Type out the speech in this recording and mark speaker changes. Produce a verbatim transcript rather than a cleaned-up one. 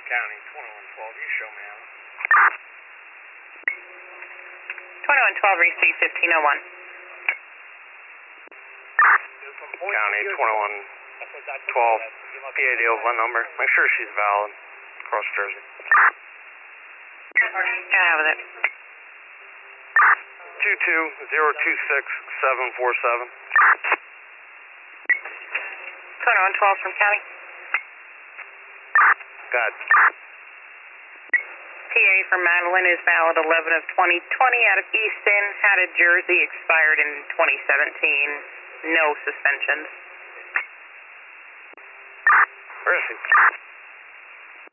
Speaker 1: County, twenty-one twelve, you show me out.
Speaker 2: twenty-one twelve, receive fifteen oh one.
Speaker 1: County, twenty-one twelve, P A D Oakland number. Make sure she's valid. Cross Jersey.
Speaker 2: Yeah, with it.
Speaker 1: two two zero two six seven four seven.
Speaker 2: twenty-one twelve from County.
Speaker 1: Got
Speaker 2: P A from Madeline is valid eleven of twenty twenty out of Easton. Had a Jersey, expired in twenty seventeen. No suspensions.
Speaker 1: Where is he?